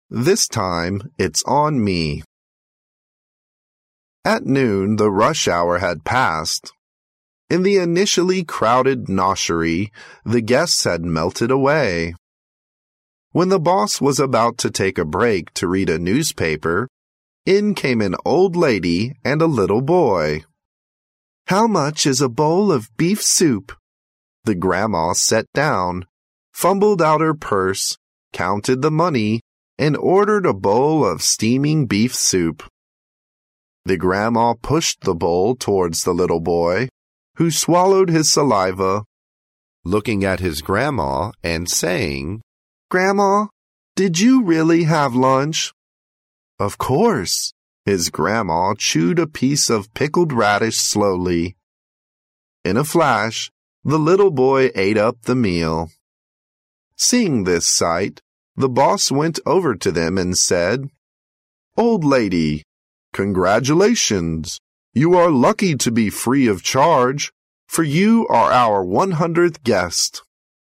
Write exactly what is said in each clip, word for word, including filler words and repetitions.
This time, it's on me. At noon, the rush hour had passed. In the initially crowded noshery, the guests had melted away. When the boss was about to take a break to read a newspaper, in came an old lady and a little boy. "How much is a bowl of beef soup?" The grandma sat down, fumbled out her purse, counted the money, and ordered a bowl of steaming beef soup. The grandma pushed the bowl towards the little boy, who swallowed his saliva, looking at his grandma and saying, "Grandma, did you really have lunch?" "Of course." His grandma chewed a piece of pickled radish slowly. In a flash, the little boy ate up the meal. Seeing this sight, the boss went over to them and said, "Old lady, congratulations! You are lucky to be free of charge, for you are our one hundredth guest."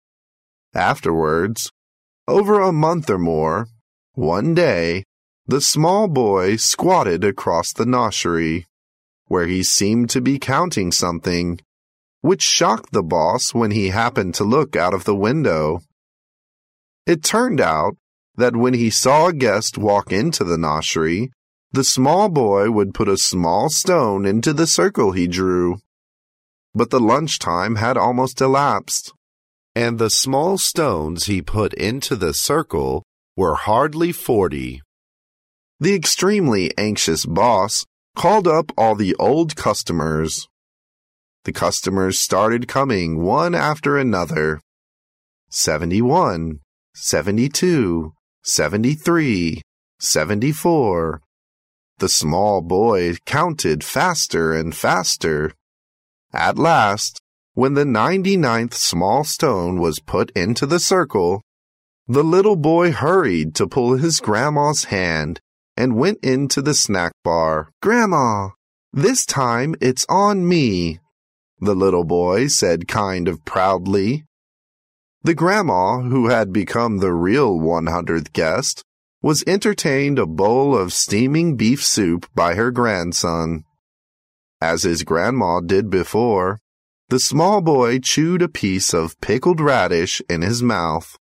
Afterwards, over a month or more, one day, the small boy squatted across the noshery, where he seemed to be counting something, which shocked the boss when he happened to look out of the window. It turned out that when he saw a guest walk into the noshery, the small boy would put a small stone into the circle he drew. But the lunchtime had almost elapsed, and the small stones he put into the circle were hardly forty. The extremely anxious boss called up all the old customers. The customers started coming one after another. Seventy-one, seventy-two, seventy-three, seventy-four. The small boy counted faster and faster. At last, when the ninety-ninth small stone was put into the circle, the little boy hurried to pull his grandma's hand and went into the snack bar. "Grandma, this time it's on me," the little boy said kind of proudly. The grandma, who had become the real one hundredth guest, was entertained a bowl of steaming beef soup by her grandson. As his grandma did before, the small boy chewed a piece of pickled radish in his mouth.